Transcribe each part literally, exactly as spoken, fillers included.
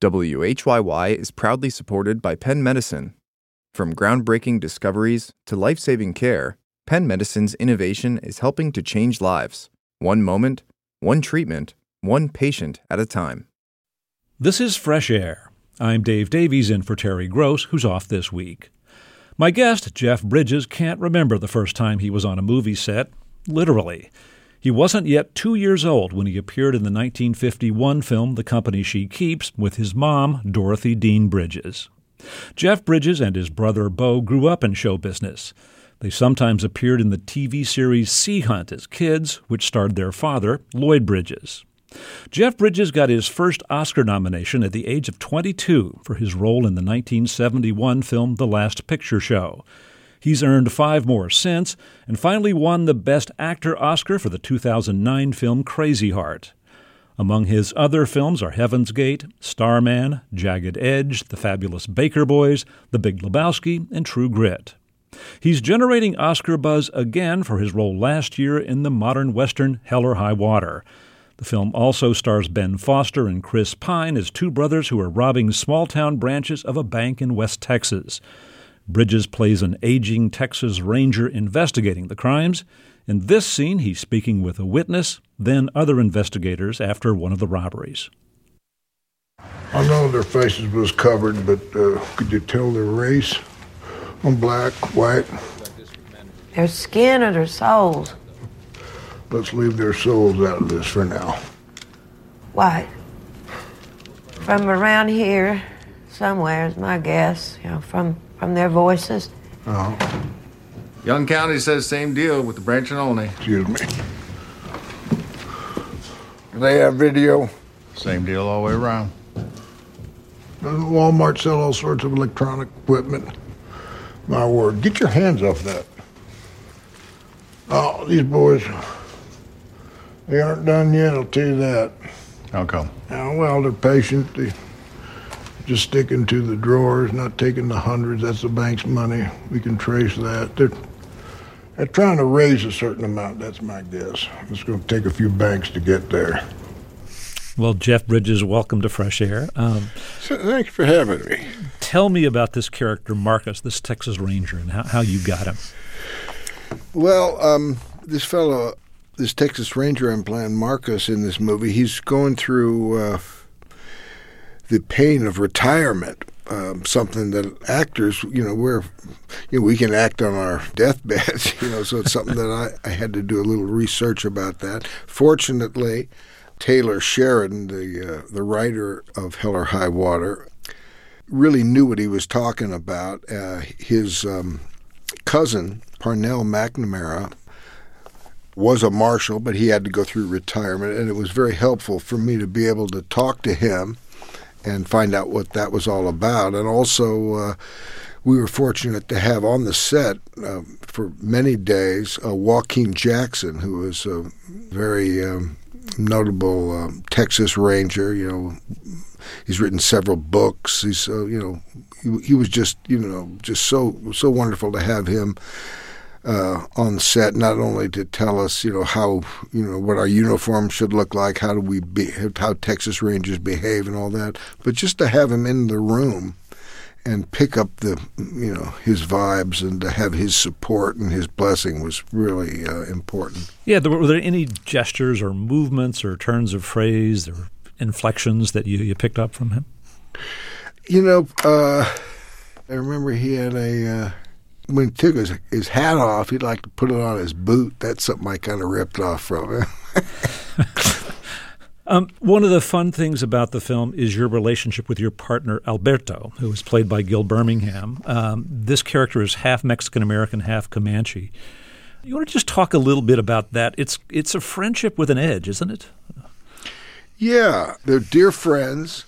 W H Y Y is proudly supported by Penn Medicine. From groundbreaking discoveries to life-saving care, Penn Medicine's innovation is helping to change lives, one moment, one treatment, one patient at a time. This is Fresh Air. I'm Dave Davies in for Terry Gross, who's off this week. My guest, Jeff Bridges, can't remember the first time he was on a movie set, literally. He wasn't yet two years old when he appeared in the nineteen fifty-one film The Company She Keeps with his mom, Dorothy Dean Bridges. Jeff Bridges and his brother Beau grew up in show business. They sometimes appeared in the T V series Sea Hunt as kids, which starred their father, Lloyd Bridges. Jeff Bridges got his first Oscar nomination at the age of twenty-two for his role in the nineteen seventy-one film The Last Picture Show. He's earned five more since, and finally won the Best Actor Oscar for the two thousand nine film Crazy Heart. Among his other films are Heaven's Gate, Starman, Jagged Edge, The Fabulous Baker Boys, The Big Lebowski, and True Grit. He's generating Oscar buzz again for his role last year in the modern western Hell or High Water. The film also stars Ben Foster and Chris Pine as two brothers who are robbing small-town branches of a bank in West Texas. Bridges plays an aging Texas Ranger investigating the crimes. In this scene, he's speaking with a witness, then other investigators after one of the robberies. I know their faces was covered, but uh, could you tell their race? I'm black, white. Their skin or their souls? Let's leave their souls out of this for now. White. From around here, somewhere is my guess, you know, from... From their voices. Oh. Young County says same deal with the branching only. Excuse me. They have video. Same deal all the way around. Doesn't Walmart sell all sorts of electronic equipment? My word, get your hands off that. Oh, these boys, they aren't done yet, I'll tell you that. How come? Oh, well, they're patient. They just sticking to the drawers, not taking the hundreds. That's the bank's money. We can trace that. They're, they're trying to raise a certain amount, that's my guess. It's going to take a few banks to get there. Well, Jeff Bridges, welcome to Fresh Air. Um, so, thanks for having me. Tell me about this character, Marcus, this Texas Ranger, and how, how you got him. Well, um, this fellow, this Texas Ranger I'm playing, Marcus, in this movie, he's going through... Uh, the pain of retirement, um, something that actors, you know, we're, you know, we can act on our deathbeds, you know, so it's something that I, I had to do a little research about that. Fortunately, Taylor Sheridan, the uh, the writer of Hell or High Water, really knew what he was talking about. Uh, his um, cousin, Parnell McNamara, was a marshal, but he had to go through retirement, and it was very helpful for me to be able to talk to him and find out what that was all about. And also, uh, we were fortunate to have on the set uh, for many days uh, Joaquin Jackson, who was a very um, notable um, Texas Ranger. You know, he's written several books. He's, uh, you know, he, he was just, you know, just so so wonderful to have him Uh, on set, not only to tell us, you know, how, you know, what our uniform should look like, how do we be, how Texas Rangers behave and all that, but just to have him in the room and pick up the, you know, his vibes and to have his support and his blessing was really uh, important. Yeah, there, were there any gestures or movements or turns of phrase or inflections that you, you picked up from him? You know, uh, I remember he had a... Uh, when he took his, his hat off, he'd like to put it on his boot. That's something I kind of ripped off from him. um, one of the fun things about the film is your relationship with your partner, Alberto, who is played by Gil Birmingham. Um, this character is half Mexican-American, half Comanche. You want to just talk a little bit about that? It's it's a friendship with an edge, isn't it? Yeah, they're dear friends.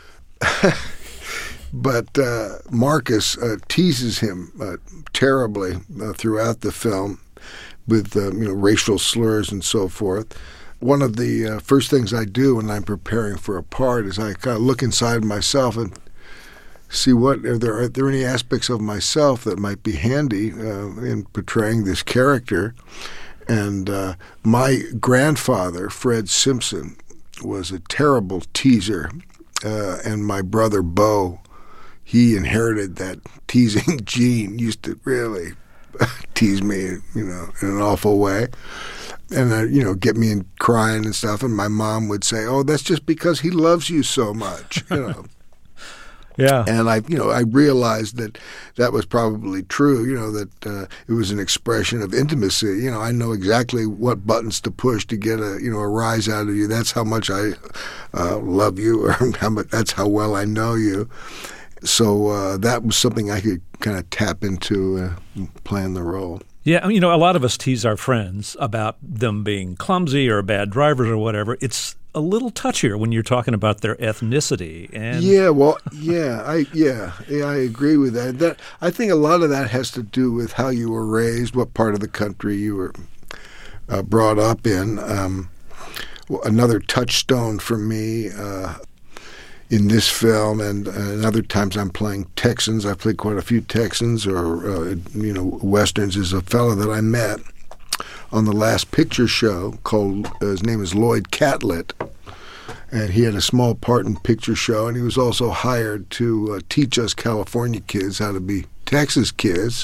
But uh, Marcus uh, teases him uh, terribly uh, throughout the film with uh, you know, racial slurs and so forth. One of the uh, first things I do when I'm preparing for a part is I kind of look inside myself and see what are there are there any aspects of myself that might be handy uh, in portraying this character. And uh, my grandfather, Fred Simpson, was a terrible teaser. uh, and my brother Bo, he inherited that teasing gene. Used to really tease me, you know, in an awful way, and uh, you know, get me in crying and stuff. And my mom would say, "Oh, that's just because he loves you so much," you know. Yeah. And I, you know, I realized that that was probably true, you know, that uh, it was an expression of intimacy. You know, I know exactly what buttons to push to get a, you know, a rise out of you. That's how much I uh, love you, or how much, that's how well I know you. So uh, that was something I could kind of tap into uh, playing the role. Yeah, you know, a lot of us tease our friends about them being clumsy or bad drivers or whatever. It's a little touchier when you're talking about their ethnicity. And yeah, well, yeah, I yeah, yeah, I agree with that. That I think a lot of that has to do with how you were raised, what part of the country you were uh, brought up in. Um, well, another touchstone for me uh, in this film, and, and other times I'm playing Texans. I played quite a few Texans or uh, you know Westerns. Is a fellow that I met on the Last Picture Show called, uh, his name is Lloyd Catlett, and he had a small part in Picture Show, and he was also hired to uh, teach us California kids how to be Texas kids.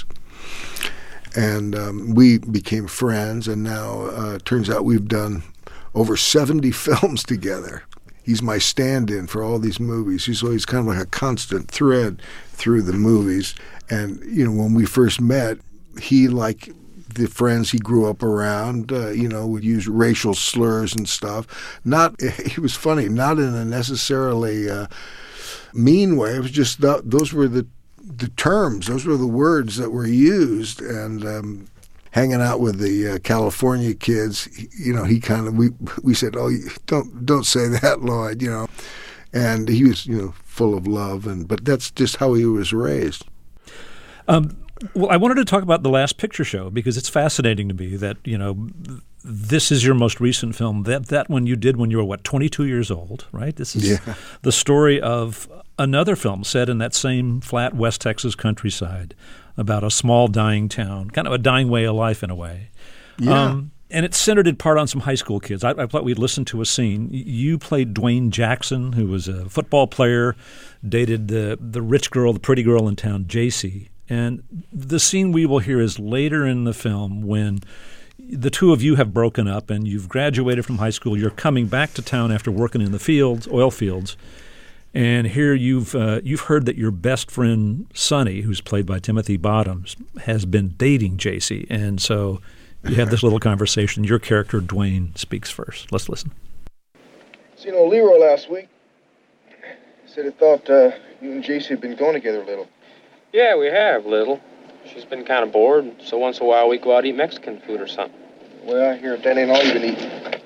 And um, we became friends, and now uh, it turns out we've done over seventy films together. He's my stand-in for all these movies. He's always kind of like a constant thread through the movies. And, you know, when we first met, he, like the friends he grew up around, uh, you know, would use racial slurs and stuff. Not, he was funny, not in a necessarily uh, mean way. It was just the, those were the the terms, those were the words that were used. And um, hanging out with the uh, California kids, he, you know, he kind of we we said, "Oh, don't don't say that, Lloyd," you know. And he was, you know, full of love, and but that's just how he was raised. Um. Well, I wanted to talk about The Last Picture Show because it's fascinating to me that, you know, this is your most recent film. That that one you did when you were, what, twenty-two years old, right? This is yeah. the story of another film set in that same flat West Texas countryside about a small dying town, kind of a dying way of life in a way. Yeah. Um, and it's centered in part on some high school kids. I, I thought we'd listen to a scene. You played Dwayne Jackson, who was a football player, dated the, the rich girl, the pretty girl in town, J C. And the scene we will hear is later in the film when the two of you have broken up and you've graduated from high school. You're coming back to town after working in the fields, oil fields, and here you've uh, you've heard that your best friend Sonny, who's played by Timothy Bottoms, has been dating J C. And so you have this little conversation. Your character Dwayne speaks first. Let's listen. Seen old Leroy last week. Said he thought uh, you and J C had been going together a little. Yeah, we have, little. She's been kind of bored, so once in a while we go out and eat Mexican food or something. Well, I hear that ain't all you've been eating.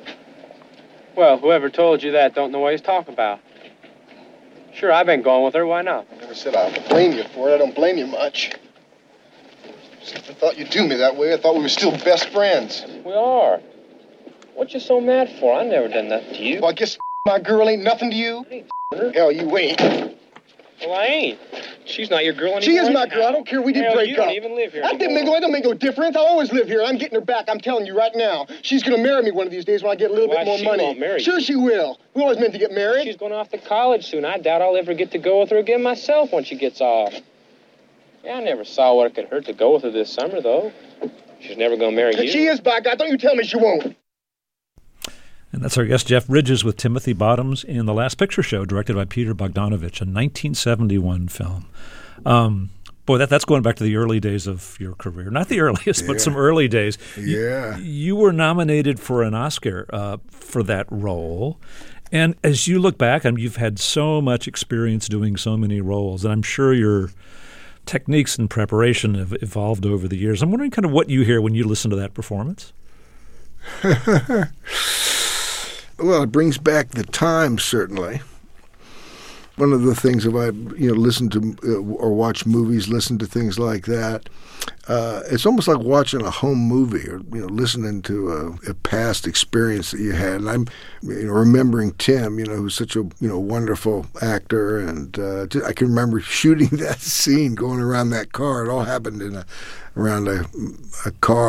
Well, whoever told you that don't know what he's talking about. Sure, I've been going with her. Why not? I never said I would blame you for it. I don't blame you much. Just I thought you'd do me that way. I thought we were still best friends. We are. What you so mad for? I never done that to you. Well, I guess my girl ain't nothing to you. I ain't her. Hell, you ain't. Well, I ain't. She's not your girl anymore. She is my girl. I don't care. We did Hell, break you up. don't even live here I didn't make, I don't make no difference. I always live here. I'm getting her back. I'm telling you right now. She's going to marry me one of these days when I get a little Why, bit more she money. won't marry you. Sure she will. We always meant to get married. She's going off to college soon. I doubt I'll ever get to go with her again myself when she gets off. Yeah, I never saw what it could hurt to go with her this summer, though. She's never going to marry you. She is, by God. Don't you tell me she won't. And that's our guest, Jeff Bridges, with Timothy Bottoms in The Last Picture Show, directed by Peter Bogdanovich, a nineteen seventy-one film. Um, boy, that that's going back to the early days of your career. Not the earliest, Yeah. but some early days. Yeah. You, you were nominated for an Oscar uh, for that role. And as you look back, I mean, you've had so much experience doing so many roles, and I'm sure your techniques and preparation have evolved over the years. I'm wondering kind of what you hear when you listen to that performance. Well, it brings back the time, certainly. One of the things, if I you know listen to uh, or watch movies, listen to things like that, uh, it's almost like watching a home movie or you know listening to a, a past experience that you had. And I'm you know remembering Tim, you know, who's such a you know wonderful actor, and uh, I can remember shooting that scene, going around that car. It all happened in a around a, a car.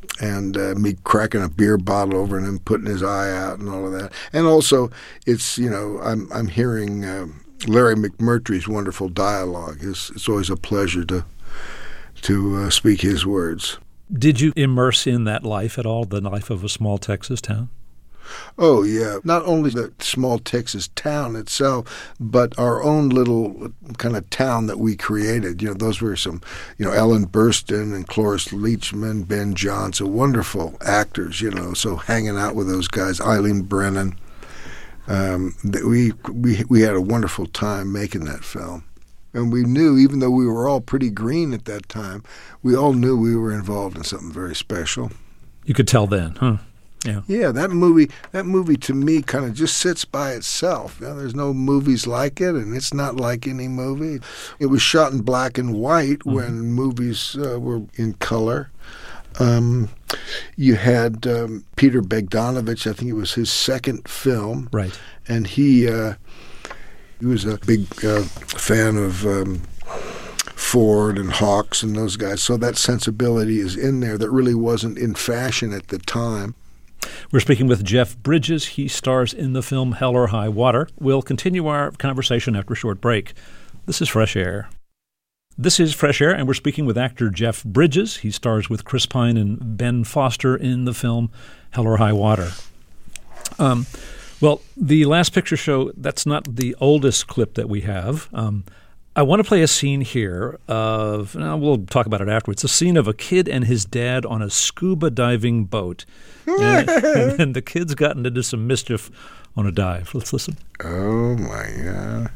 and uh, me cracking a beer bottle over and him putting his eye out and all of that. And also, it's, you know, I'm I'm hearing uh, Larry McMurtry's wonderful dialogue. It's, it's always a pleasure to to uh, speak his words. Did you immerse in that life at all, the life of a small Texas town? Oh, yeah. Not only the small Texas town itself, but our own little kind of town that we created. You know, those were some, you know, Ellen Burstyn and Cloris Leachman, Ben Johnson, wonderful actors, you know, so hanging out with those guys, Eileen Brennan. Um, we, we, we had a wonderful time making that film. And we knew, even though we were all pretty green at that time, we all knew we were involved in something very special. You could tell then, huh? Yeah. Yeah, that movie, that movie to me kind of just sits by itself. You know, there's no movies like it, and it's not like any movie. It was shot in black and white mm-hmm. when movies uh, were in color. Um, you had um, Peter Bogdanovich, I think it was his second film. Right. And he, uh, he was a big uh, fan of um, Ford and Hawks and those guys, so that sensibility is in there that really wasn't in fashion at the time. We're speaking with Jeff Bridges. He stars in the film Hell or High Water. We'll continue our conversation after a short break. This is Fresh Air. This is Fresh Air, and we're speaking with actor Jeff Bridges. He stars with Chris Pine and Ben Foster in the film Hell or High Water. Um, well, the Last Picture Show, that's not the oldest clip that we have. Um, I want to play a scene here of, uh, we'll talk about it afterwards, a scene of a kid and his dad on a scuba diving boat. and, and then the kid's gotten into some mischief on a dive. Let's listen. Oh, my God.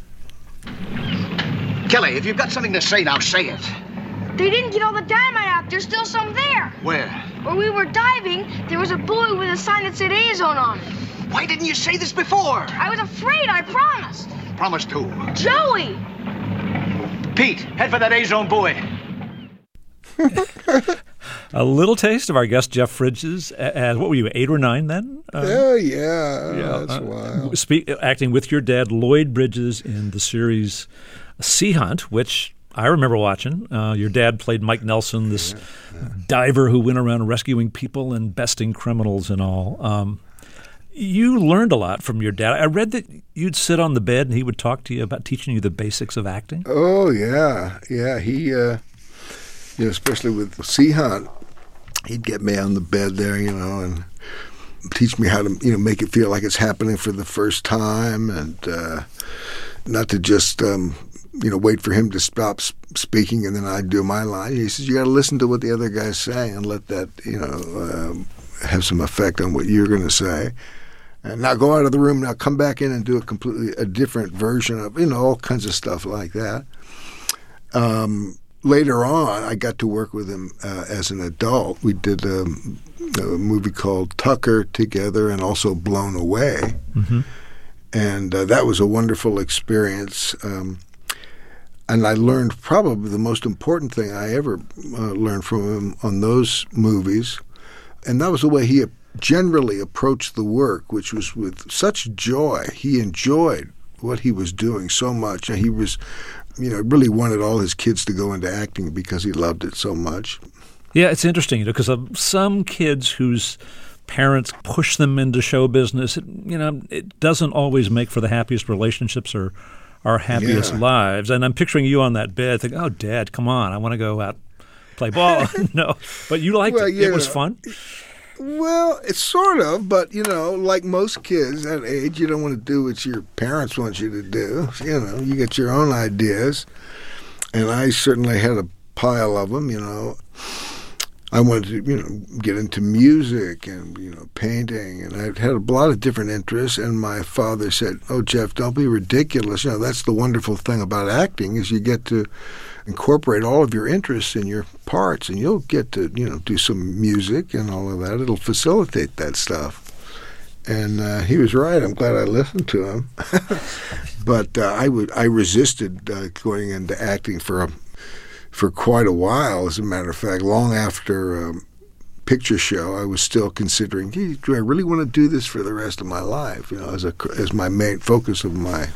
Kelly, if you've got something to say now, say it. They didn't get all the dynamite out. There's still some there. Where? Where we were diving, there was a buoy with a sign that said A-Zone on it. Why didn't you say this before? I was afraid, I promised. Promised who? Joey! Pete, head for that A-Zone buoy. A little taste of our guest Jeff Bridges. As what were you, eight or nine then? Uh, oh yeah, yeah, that's uh, wild. Speak, acting with your dad, Lloyd Bridges, in the series Sea Hunt, which I remember watching. Uh, your dad played Mike Nelson, this yeah, yeah. diver who went around rescuing people and besting criminals and all. Um, you learned a lot from your dad. I read that you'd sit on the bed and he would talk to you about teaching you the basics of acting. Oh yeah, yeah. He. Uh, You know, especially with Sea Hunt, he'd get me on the bed there, you know, and teach me how to, you know, make it feel like it's happening for the first time, and uh, not to just, um, you know, wait for him to stop speaking and then I'd do my line. He says, you got to listen to what the other guy's saying and let that, you know, uh, have some effect on what you're going to say. And now go out of the room, now come back in and do a completely a different version of, you know, all kinds of stuff like that. Um Later on, I got to work with him uh, as an adult. We did a, a movie called Tucker together and also Blown Away. Mm-hmm. And uh, that was a wonderful experience. Um, and I learned probably the most important thing I ever uh, learned from him on those movies. And that was the way he generally approached the work, which was with such joy. He enjoyed what he was doing so much. And he was... you know, really wanted all his kids to go into acting because he loved it so much. Yeah, it's interesting, you know, because of some kids whose parents push them into show business, it, you know, it doesn't always make for the happiest relationships or our happiest yeah. lives. And I'm picturing you on that bed thinking, oh, Dad, come on, I want to go out play ball. No, but you liked well, it. Yeah. It was fun. Well, it's sort of, but, you know, like most kids that age, you don't want to do what your parents want you to do. You know, you get your own ideas, and I certainly had a pile of them, you know. I wanted to, you know, get into music and, you know, painting, and I had a lot of different interests, and my father said, oh, Jeff, don't be ridiculous. You know, that's the wonderful thing about acting is you get to incorporate all of your interests in your parts, and you'll get to, you know, do some music and all of that. It'll facilitate that stuff. And uh, he was right. I'm glad I listened to him. But uh, I would I resisted uh, going into acting for a, for quite a while. As a matter of fact, long after um, Picture Show, I was still considering, hey, do I really want to do this for the rest of my life? You know, as a as my main focus of my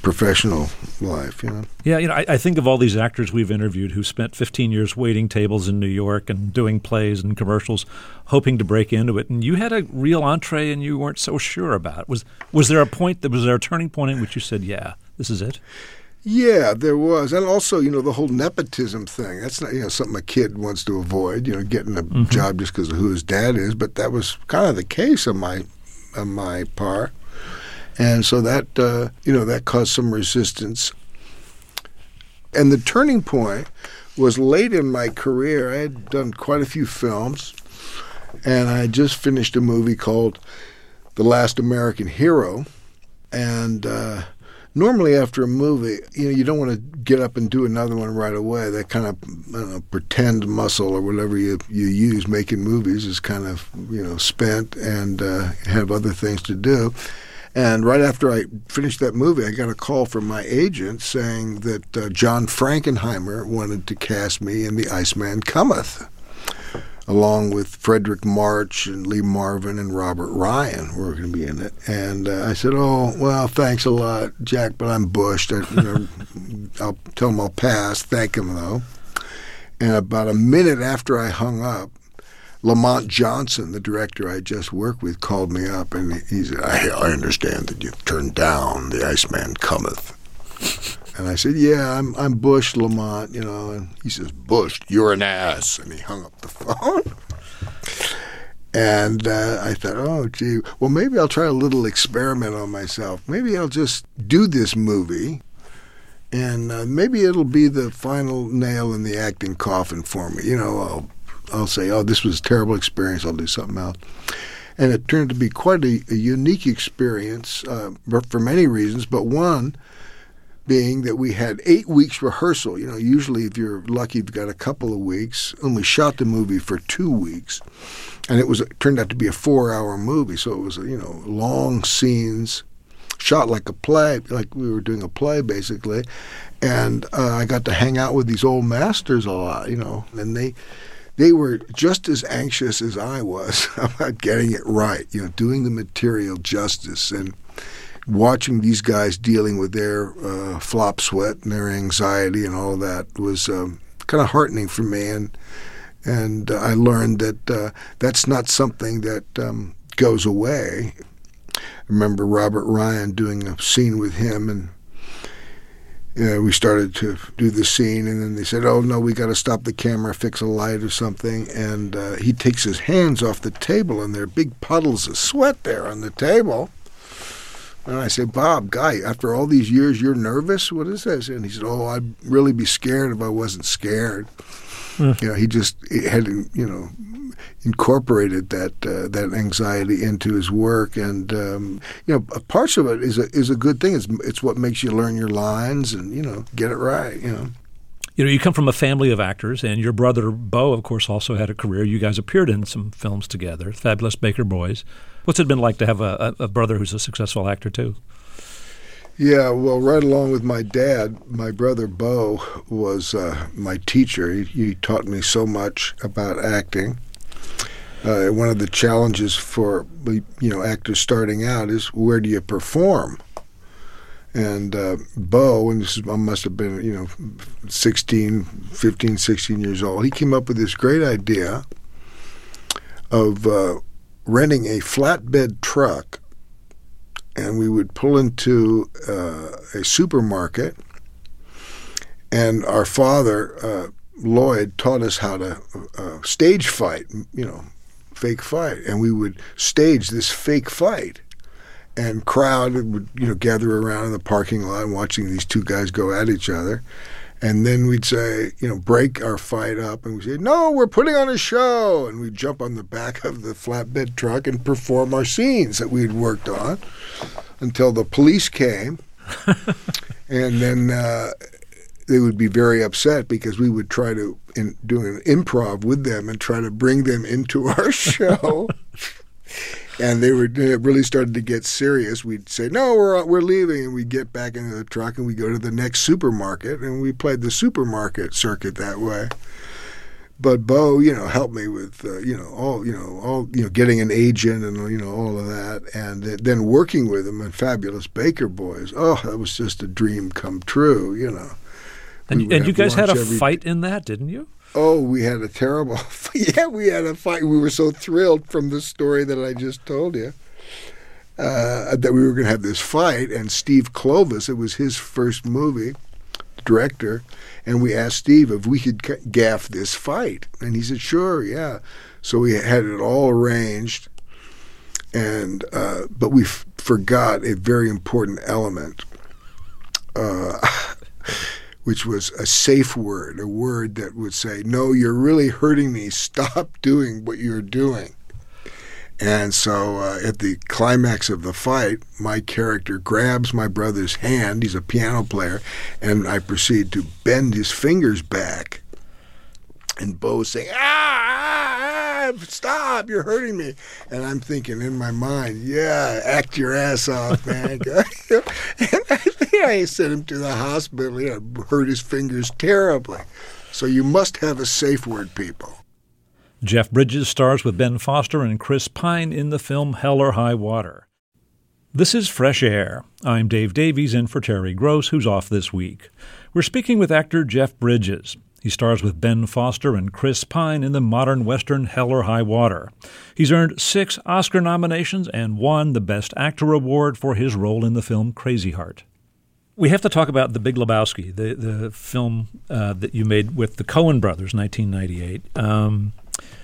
professional life, you know. Yeah, you know, I, I think of all these actors we've interviewed who spent fifteen years waiting tables in New York and doing plays and commercials, hoping to break into it. And you had a real entree, and you weren't so sure about it. Was was there a point? That was there a turning point in which you said, "Yeah, this is it"? Yeah, there was. And also, you know, the whole nepotism thing. That's not, you know, something a kid wants to avoid, you know, getting a mm-hmm. job just because of who his dad is. But that was kind of the case on my, on my part. And so that, uh, you know, that caused some resistance. And the turning point was late in my career. I had done quite a few films. And I had just finished a movie called The Last American Hero. And, uh, normally after a movie, you know, you don't want to get up and do another one right away. That kind of, I don't know, pretend muscle or whatever you you use making movies is kind of, you know, spent and uh, have other things to do. And right after I finished that movie, I got a call from my agent saying that uh, John Frankenheimer wanted to cast me in The Iceman Cometh, along with Frederick March and Lee Marvin and Robert Ryan were going to be in it. And uh, I said, oh, well, thanks a lot, Jack, but I'm bushed. I, you know, I'll tell him I'll pass. Thank him, though. And about a minute after I hung up, Lamont Johnson, the director I just worked with, called me up, and he said, I, I understand that you've turned down The Iceman Cometh. And I said, yeah, I'm I'm bushed, Lamont, you know. And he says, bushed, you're an ass. And he hung up the phone. And uh, I thought, oh, gee, well, maybe I'll try a little experiment on myself. Maybe I'll just do this movie, and uh, maybe it'll be the final nail in the acting coffin for me. You know, I'll, I'll say, oh, this was a terrible experience. I'll do something else. And it turned to be quite a, a unique experience uh, for many reasons, but one being that we had eight weeks rehearsal. You know, usually if you're lucky, you've got a couple of weeks. And we shot the movie for two weeks. And it was it turned out to be a four-hour movie. So it was, you know, long scenes, shot like a play, like we were doing a play, basically. And uh, I got to hang out with these old masters a lot, you know. And they they were just as anxious as I was about getting it right, you know, doing the material justice and watching these guys dealing with their uh, flop sweat and their anxiety and all of that was um, kind of heartening for me. And and uh, I learned that uh, that's not something that um, goes away. I remember Robert Ryan doing a scene with him, and uh, we started to do the scene, and then they said, oh, no, we got to stop the camera, fix a light or something. And uh, he takes his hands off the table, and there are big puddles of sweat there on the table. And I said, Bob, guy, after all these years, you're nervous? What is this? And he said, oh, I'd really be scared if I wasn't scared. Mm. You know, he just he had, you know, incorporated that uh, that anxiety into his work. And, um, you know, parts of it is a, is a good thing. It's, it's what makes you learn your lines and, you know, get it right, you know. You know, you come from a family of actors, and your brother, Bo, of course, also had a career. You guys appeared in some films together, Fabulous Baker Boys. What's it been like to have a, a brother who's a successful actor, too? Yeah, well, right along with my dad, my brother Bo was uh, my teacher. He, he taught me so much about acting. Uh, one of the challenges for, you know, actors starting out is where do you perform? And uh, Bo, and this is, I must have been, you know, sixteen, fifteen, sixteen years old, he came up with this great idea of uh, renting a flatbed truck, and we would pull into uh, a supermarket, and our father, uh, Lloyd, taught us how to uh, stage fight, you know, fake fight, and we would stage this fake fight. And crowd would, you know, gather around in the parking lot watching these two guys go at each other. And then we'd say, you know, break our fight up. And we'd say, no, we're putting on a show. And we'd jump on the back of the flatbed truck and perform our scenes that we'd worked on until the police came. And then uh, they would be very upset because we would try to in, do an improv with them and try to bring them into our show. And they were it really started to get serious. We'd say, no, we're we're leaving. And we'd get back into the truck and we'd go to the next supermarket. And we played the supermarket circuit that way. but Bo, you know, helped me with, uh, you know, all, you know, all, you know, getting an agent and, you know, all of that. And then working with him in Fabulous Baker Boys. Oh, that was just a dream come true, you know. And, and you guys had a every... fight in that, didn't you? Oh, we had a terrible, yeah, we had a fight. We were so thrilled from the story that I just told you uh, that we were going to have this fight. And Steve Clovis, it was his first movie, director, and we asked Steve if we could gaff this fight. And he said, sure, yeah. So we had it all arranged, and uh, but we f- forgot a very important element. Uh which was a safe word, a word that would say, no, you're really hurting me. Stop doing what you're doing. And so uh, at the climax of the fight, my character grabs my brother's hand, he's a piano player, and I proceed to bend his fingers back. And Bo's saying, ah, ah, ah, stop, you're hurting me. And I'm thinking in my mind, yeah, act your ass off, man. And I think I sent him to the hospital. You know, hurt his fingers terribly. So you must have a safe word, people. Jeff Bridges stars with Ben Foster and Chris Pine in the film Hell or High Water. This is Fresh Air. I'm Dave Davies in for Terry Gross, who's off this week. We're speaking with actor Jeff Bridges. He stars with Ben Foster and Chris Pine in the modern western Hell or High Water. He's earned six Oscar nominations and won the Best Actor award for his role in the film Crazy Heart. We have to talk about The Big Lebowski, the, the film uh, that you made with the Coen brothers, nineteen ninety-eight. Um,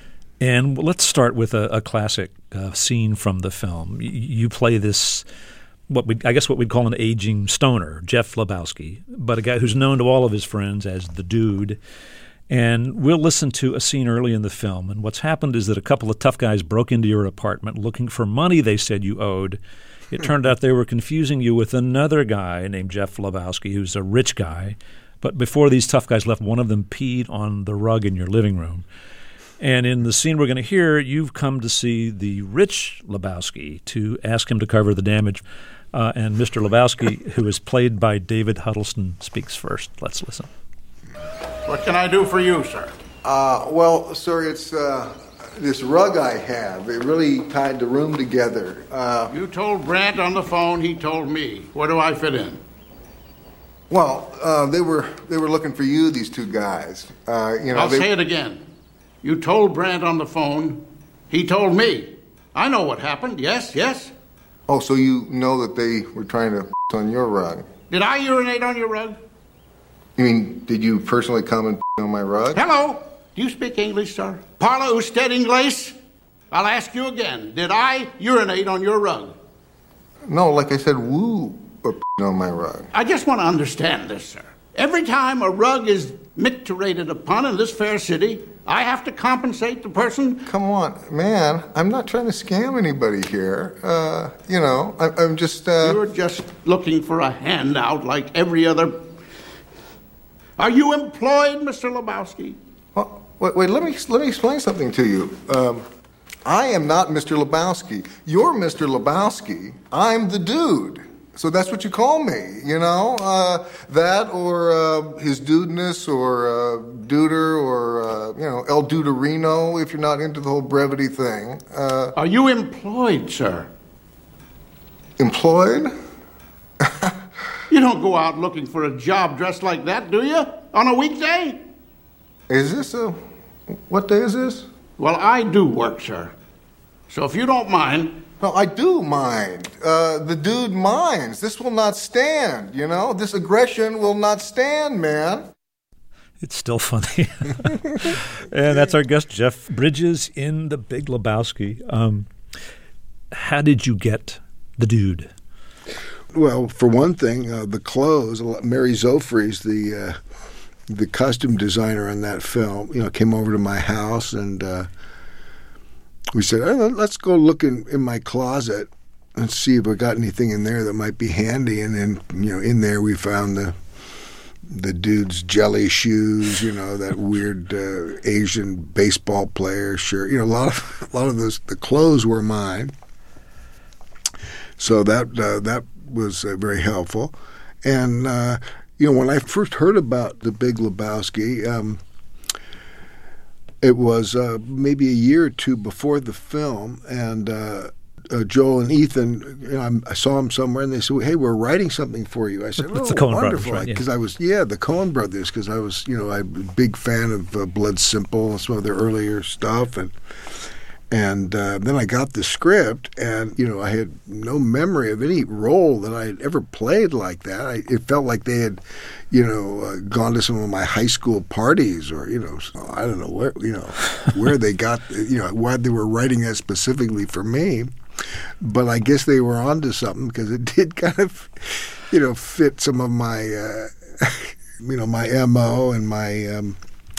and let's start with a, a classic uh, scene from the film. You, you play this, what we I guess what we'd call an aging stoner, Jeff Lebowski, but a guy who's known to all of his friends as the Dude. And we'll listen to a scene early in the film. And what's happened is that a couple of tough guys broke into your apartment looking for money they said you owed. It turned out they were confusing you with another guy named Jeff Lebowski, who's a rich guy. But before these tough guys left, one of them peed on the rug in your living room. And in the scene we're going to hear, you've come to see the rich Lebowski to ask him to cover the damage. Uh, and Mister Lebowski, who is played by David Huddleston, speaks first. Let's listen. What can I do for you, sir? Uh, well, sir, it's uh, this rug I have. It really tied the room together. Uh, you told Brandt on the phone. He told me. Where do I fit in? Well, uh, they were they were looking for you, these two guys. Uh, you know, I'll they... say it again. You told Brandt on the phone. He told me. I know what happened. Yes, yes. Oh, so you know that they were trying to on your rug? Did I urinate on your rug? You mean, did you personally come and on my rug? Hello. Do you speak English, sir? Parla usted inglés? I'll ask you again. Did I urinate on your rug? No, like I said, woo or on my rug. I just want to understand this, sir. Every time a rug is micturated upon in this fair city, I have to compensate the person? Come on, man. I'm not trying to scam anybody here. Uh, you know, I, I'm just... Uh... You're just looking for a handout like every other... Are you employed, Mister Lebowski? Well, wait, wait, let me let me explain something to you. Um, I am not Mister Lebowski. You're Mister Lebowski. I'm the Dude. So that's what you call me, you know? Uh, that or uh, his dudeness or uh, Duder or, uh, you know, El Duderino if you're not into the whole brevity thing. Uh, Are you employed, sir? Employed? You don't go out looking for a job dressed like that, do you? On a weekday? Is this a... What day is this? Well, I do work, sir. So if you don't mind... No, I do mind. Uh, the Dude minds. This will not stand, you know? This aggression will not stand, man. It's still funny. And that's our guest, Jeff Bridges, in The Big Lebowski. Um, how did you get the Dude? Well, for one thing, uh, the clothes. Mary Zofries, the uh, the costume designer on that film, you know, came over to my house and uh, we said, oh, "Let's go look in, in my closet and see if we got anything in there that might be handy." And then, you know, in there we found the the Dude's jelly shoes, you know, that weird uh, Asian baseball player shirt. You know, a lot of a lot of those the clothes were mine. So that uh, that. was uh, very helpful. And, uh, you know, when I first heard about The Big Lebowski, um, It was uh, maybe a year or two before the film, and uh, uh, Joel and Ethan, you know, I saw them somewhere, and they said, "Hey, we're writing something for you." I said, It's "Oh, the Coen wonderful!" Brothers, right? Because Yeah. I was, yeah, the Coen Brothers. Because I was, you know, I'm a big fan of uh, Blood Simple and some of their earlier stuff, and and uh, then I got the script, and you know, I had no memory of any role that I had ever played like that. I, it felt like they had, you know, uh, gone to some of my high school parties, or you know, I don't know where, you know, where they got, you know, why they were writing that specifically for me. But I guess they were onto something, because it did kind of, you know, fit some of my, uh, you know, my M O and my, um,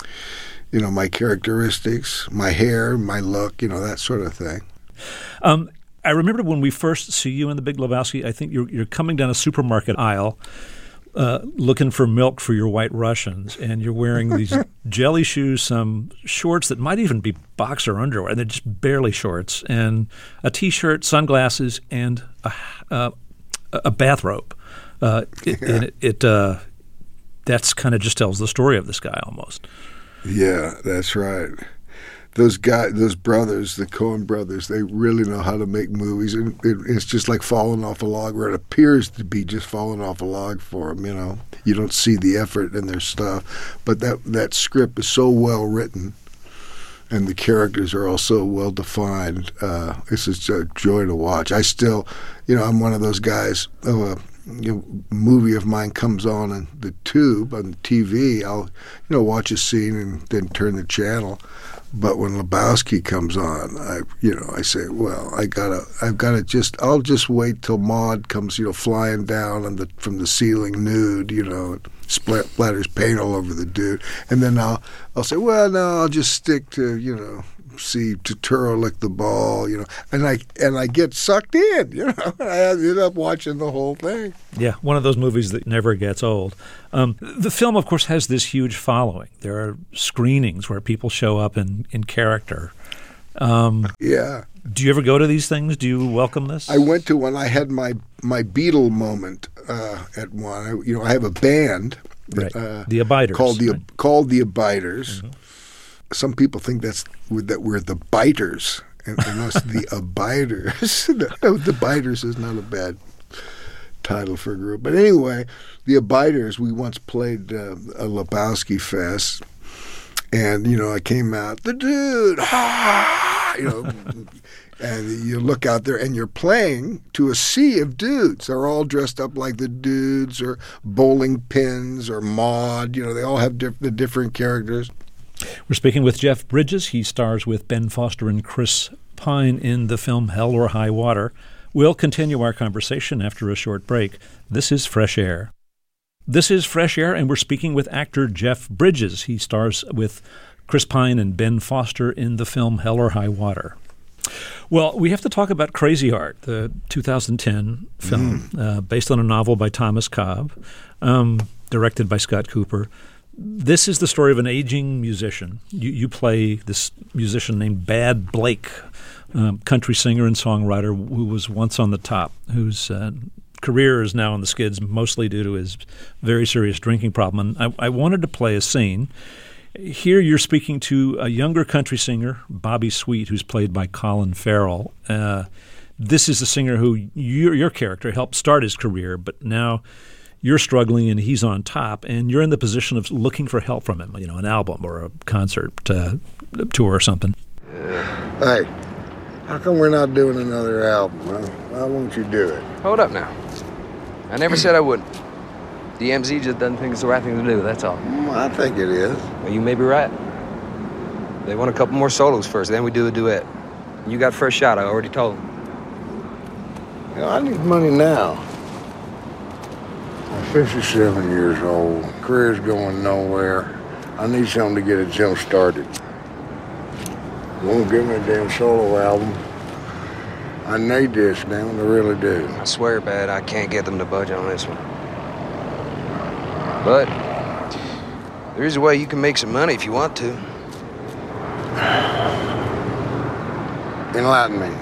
you know, my characteristics, my hair, my look, you know, that sort of thing. Um, I remember when we first see you in The Big Lebowski, I think you're, you're coming down a supermarket aisle uh, looking for milk for your White Russians, and you're wearing these jelly shoes, some shorts that might even be boxer underwear, and they're just barely shorts, and a T-shirt, sunglasses, and a, uh, a bathrobe. Uh, it, Yeah. and it, it uh, that's kind of just tells the story of this guy almost. Yeah, that's right. Those guys, those brothers, the Coen brothers, they really know how to make movies, and it, it's just like falling off a log, where it appears to be just falling off a log for them. You know, you don't see the effort in their stuff, but that that script is so well written, and the characters are all so well defined. Uh, it's just a joy to watch. I still, you know, I'm one of those guys. Oh, uh, you know, movie of mine comes on on the tube on the T V, I'll, you know, watch a scene and then turn the channel. But when Lebowski comes on, I, you know, I say, well, I gotta, I've gotta just, I'll just wait till Maude comes, you know, flying down on the from the ceiling nude, you know, and splatters paint all over the dude, and then I'll, I'll say, well, no, I'll just stick to, you know, see Turturro lick the ball, you know, and I and I get sucked in, you know, I end up watching the whole thing. Yeah, one of those movies that never gets old. Um, the film, of course, has this huge following. There are screenings where people show up in, in character. Um, yeah. Do you ever go to these things? Do you welcome this? I went to one. I had my my Beatle moment uh, at one. I, you know, I have a band, right. uh, the Abiders, called the right? called the Abiders. Mm-hmm. Some people think that's that we're the biters, and, and us the abiders. The biters is not a bad title for a group, but anyway, the Abiders. We once played uh, a Lebowski fest, and you know, I came out, the dude, ah, you know, and you look out there, and you're playing to a sea of dudes. They're all dressed up like the dudes, or bowling pins, or Maude. You know, they all have diff- the different characters. We're speaking with Jeff Bridges. He stars with Ben Foster and Chris Pine in the film Hell or High Water. We'll continue our conversation after a short break. This is Fresh Air. This is Fresh Air, and we're speaking with actor Jeff Bridges. He stars with Chris Pine and Ben Foster in the film Hell or High Water. Well, we have to talk about Crazy Heart, the two thousand ten film, mm. uh, based on a novel by Thomas Cobb, um, directed by Scott Cooper. This is the story of an aging musician. You, you play this musician named Bad Blake, um, country singer and songwriter who was once on the top, whose uh, career is now on the skids, mostly due to his very serious drinking problem. And I, I wanted to play a scene. Here you're speaking to a younger country singer, Bobby Sweet, who's played by Colin Farrell. Uh, this is the singer who your, your character helped start his career, but now you're struggling and he's on top, and you're in the position of looking for help from him, you know, an album or a concert uh, tour or something. Hey, how come we're not doing another album? Huh? Why won't you do it? Hold up now. I never said I wouldn't. D M Z just doesn't think it's the right thing to do, that's all. Mm, I think it is. Well, you may be right. They want a couple more solos first, then we do a duet. You got first shot, I already told them. You know, I need money now. I'm fifty-seven years old. Career's going nowhere. I need something to get a jump started. Won't give me a damn solo album. I need this, damn, I really do. I swear, Bad, I can't get them to budge on this one. But there is a way you can make some money if you want to. Enlighten me.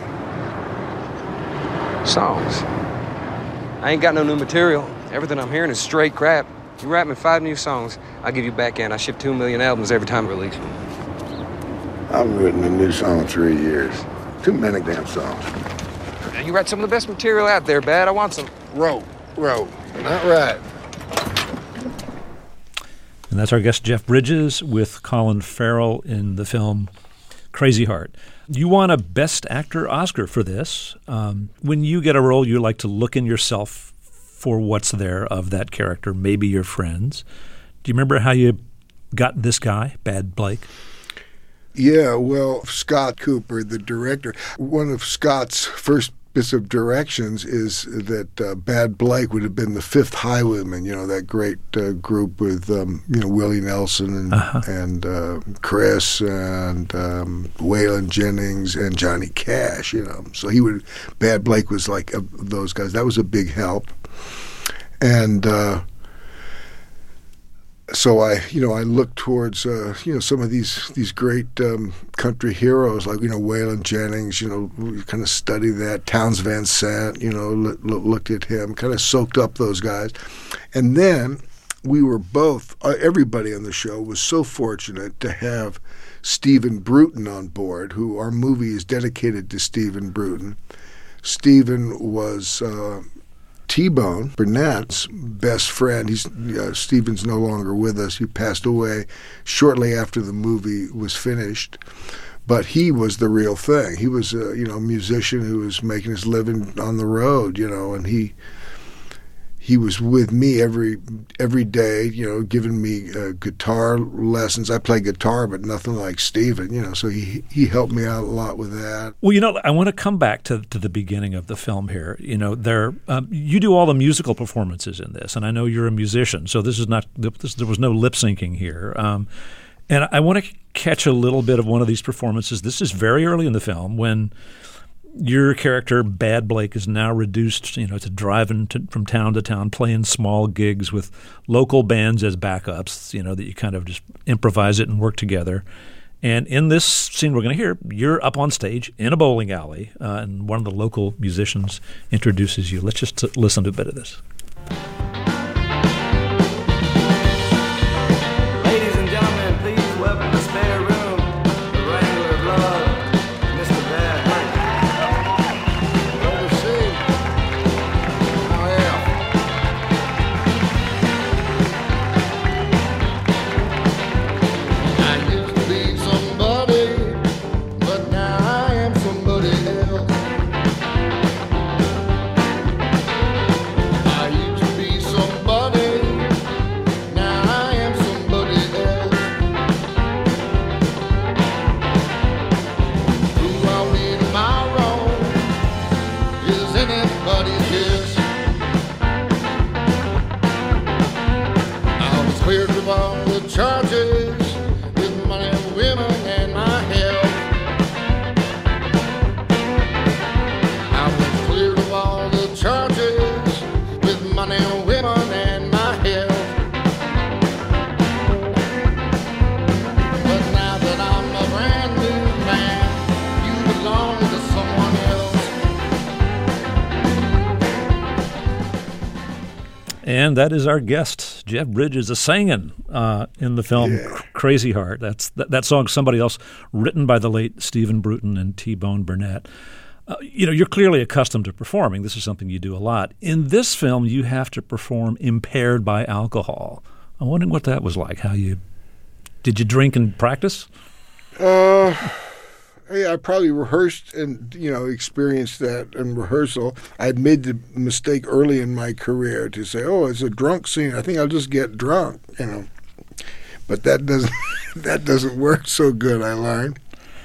Songs. I ain't got no new material. Everything I'm hearing is straight crap. You write me five new songs, I'll give you back end. I ship two million albums every time I release one. I've written a new song in three years. Too many damn songs. You write some of the best material out there, Bad. I want some. Wrote, wrote, not right. And that's our guest, Jeff Bridges, with Colin Farrell in the film Crazy Heart. You won a Best Actor Oscar for this. Um, when you get a role, you like to look in yourself for what's there of that character, maybe your friends. Do you remember how you got this guy, Bad Blake? Yeah, well, Scott Cooper, the director, one of Scott's first bits of directions is that uh, Bad Blake would have been the Fifth Highwaymen, you know, that great uh, group with, um, you know, Willie Nelson and, uh-huh. and uh, Chris and um, Waylon Jennings and Johnny Cash, you know. So he would, Bad Blake was like uh, those guys. That was a big help. And uh, so I, you know, I looked towards, uh, you know, some of these these great um, country heroes like, you know, Waylon Jennings. You know, we kind of studied that. Townes Van Sant. You know, l- l- looked at him, kind of soaked up those guys, and then we were both. Uh, everybody on the show was so fortunate to have Stephen Bruton on board, who our movie is dedicated to Stephen Bruton. Stephen was. Uh, T-Bone Burnett's best friend. He's uh, Stephen's no longer with us. He passed away shortly after the movie was finished. But he was the real thing. He was a you know musician who was making his living on the road, you know, and he he was with me every every day, you know, giving me uh, guitar lessons. I play guitar, but nothing like Stephen, you know. So he he helped me out a lot with that. Well, you know, I want to come back to to the beginning of the film here. You know, there um, you do all the musical performances in this, and I know you're a musician, so this is not this, there was no lip syncing here. Um, and I want to catch a little bit of one of these performances. This is very early in the film when your character, Bad Blake, is now reduced, you know, to driving to, from town to town, playing small gigs with local bands as backups, you know, that you kind of just improvise it and work together. And in this scene we're going to hear, you're up on stage in a bowling alley, uh, and one of the local musicians introduces you. Let's just t- listen to a bit of this. Ladies and gentlemen, please welcome the spare room, the Wrangler of Love, Mister Bad Blake. And that is our guest, Jeff Bridges, a singing uh, in the film yeah. Crazy Heart. That's that, that song, somebody else, written by the late Stephen Bruton and T-Bone Burnett. Uh, you know, you're clearly accustomed to performing. This is something you do a lot. In this film, you have to perform impaired by alcohol. I'm wondering what that was like. How you did you drink and practice? Uh, yeah, I probably rehearsed and you know experienced that in rehearsal. I had made the mistake early in my career to say, "Oh, it's a drunk scene. I think I'll just get drunk," you know. But that doesn't that doesn't work so good. I learned.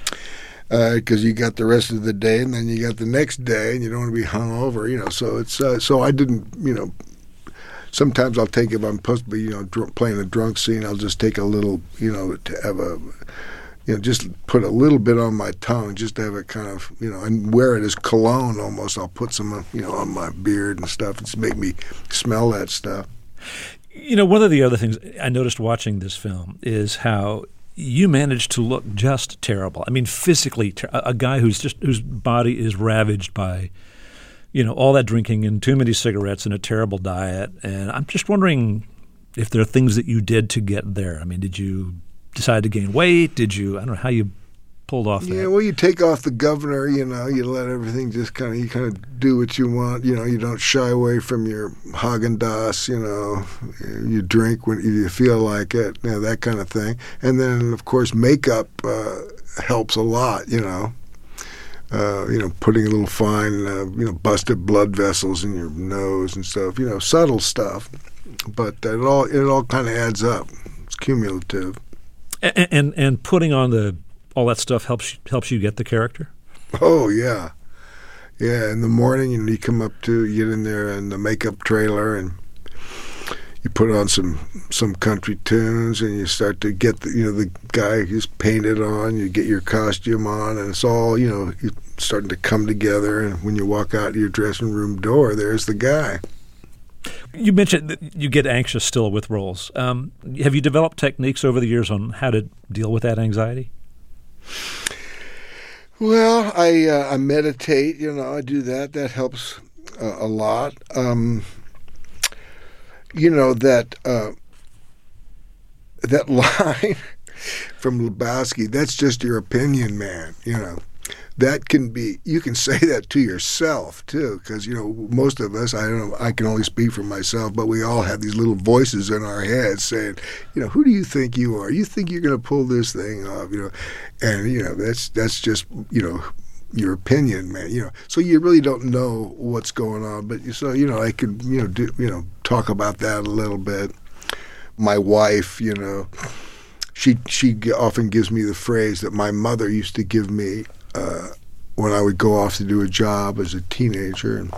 Because uh, you got the rest of the day, and then you got the next day, and you don't want to be hungover, you know. So it's uh, so I didn't, you know. Sometimes I'll take if I'm supposed to be, you know, dr- playing a drunk scene, I'll just take a little, you know, to have a, you know, just put a little bit on my tongue, just to have it kind of, you know, and wear it as cologne almost. I'll put some, you know, on my beard and stuff, and just make me smell that stuff. You know, one of the other things I noticed watching this film is how you managed to look just terrible. I mean, physically, ter- a guy who's just whose body is ravaged by, you know, all that drinking and too many cigarettes and a terrible diet. And I'm just wondering if there are things that you did to get there. I mean, did you decide to gain weight? Did you? I don't know how you pulled off that. Yeah, well, you take off the governor, you know, you let everything just kind of, you kind of do what you want, you know, you don't shy away from your Haagen-Dazs, you know, you drink when you feel like it, you know, that kind of thing. And then, of course, makeup uh, helps a lot, you know. Uh, you know, putting a little fine, uh, you know, busted blood vessels in your nose and stuff, you know, subtle stuff. But it all it all kind of adds up. It's cumulative. And, and and putting on the all that stuff helps helps you get the character? Oh, yeah. Yeah, in the morning, you know, you come up to, you get in there in the makeup trailer and you put on some some country tunes and you start to get the, you know, the guy who's painted on, you get your costume on, and it's all, you know, you're starting to come together, and when you walk out your dressing room door, there's the guy. You mentioned that you get anxious still with roles. Um, have you developed techniques over the years on how to deal with that anxiety? Well, I uh, I meditate, you know, I do that. That helps uh, a lot. Um, you know, that uh, that line from Lebowski, that's just your opinion, man, you know. That can be, you can say that to yourself, too, because, you know, most of us, I don't know, I can only speak for myself, but we all have these little voices in our heads saying, you know, who do you think you are? You think you're going to pull this thing off, you know? And, you know, that's that's just, you know, your opinion, man, you know. So you really don't know what's going on, but so, you know, I could, you know, do, you know, talk about that a little bit. My wife, you know, she she often gives me the phrase that my mother used to give me uh, when I would go off to do a job as a teenager. And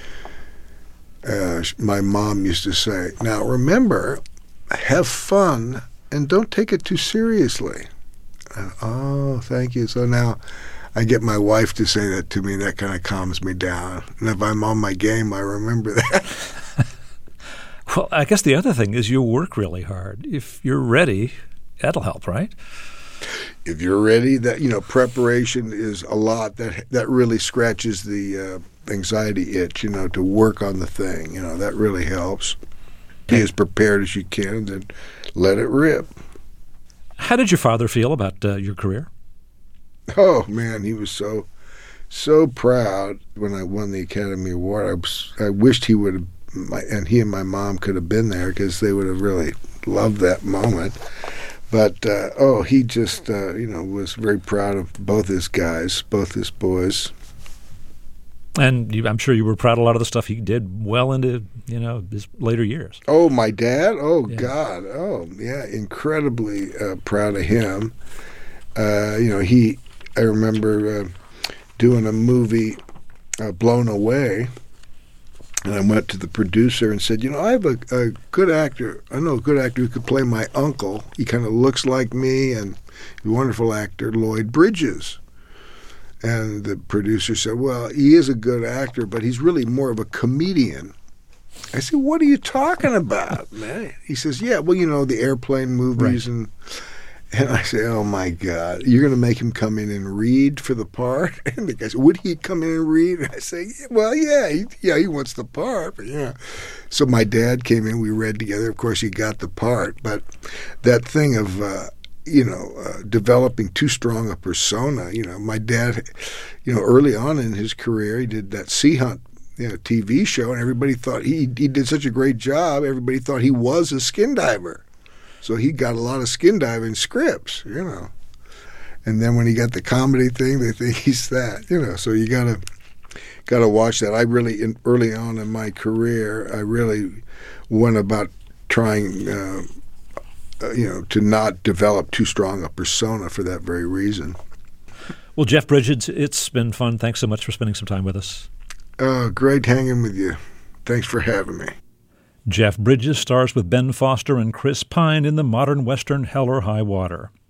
uh, my mom used to say, "Now remember, have fun and don't take it too seriously." And, oh, thank you. So now I get my wife to say that to me, and that kind of calms me down. And if I'm on my game, I remember that. Well, I guess the other thing is you work really hard. If you're ready, that'll help, right? If you're ready, that, you know, preparation is a lot. That that really scratches the uh, anxiety itch, you know, to work on the thing. You know, that really helps. Be as prepared as you can, and then let it rip. How did your father feel about uh, your career? Oh, man, he was so, so proud when I won the Academy Award. I, was, I wished he would have, my, and he and my mom could have been there, because they would have really loved that moment. But, uh, oh, he just, uh, you know, was very proud of both his guys, both his boys. And you, I'm sure you were proud of a lot of the stuff he did well into, you know, his later years. Oh, my dad? Oh, yeah. God. Oh, yeah, incredibly uh, proud of him. Uh, you know, he, I remember uh, doing a movie, uh, Blown Away, and I went to the producer and said, you know, I have a, a good actor. I know a good actor who could play my uncle. He kind of looks like me, and a wonderful actor, Lloyd Bridges. And the producer said, well, he is a good actor, but he's really more of a comedian. I said, what are you talking about, man? He says, yeah, well, you know, the airplane movies. Right. and And I say, oh, my God, you're going to make him come in and read for the part? And the guy said, would he come in and read? And I say, well, yeah, he, yeah, he wants the part, but yeah. So my dad came in, we read together. Of course, he got the part. But that thing of, uh, you know, uh, developing too strong a persona, you know, my dad, you know, early on in his career, he did that Sea Hunt, you know, T V show, and everybody thought he, he did such a great job, everybody thought he was a skin diver. So he got a lot of skin diving scripts, you know. And then when he got the comedy thing, they think he's that, you know. So you gotta gotta watch that. I really, in, early on in my career, I really went about trying, uh, uh, you know, to not develop too strong a persona for that very reason. Well, Jeff Bridges, it's been fun. Thanks so much for spending some time with us. Uh, great hanging with you. Thanks for having me. Jeff Bridges stars with Ben Foster and Chris Pine in the modern western Hell or High Water.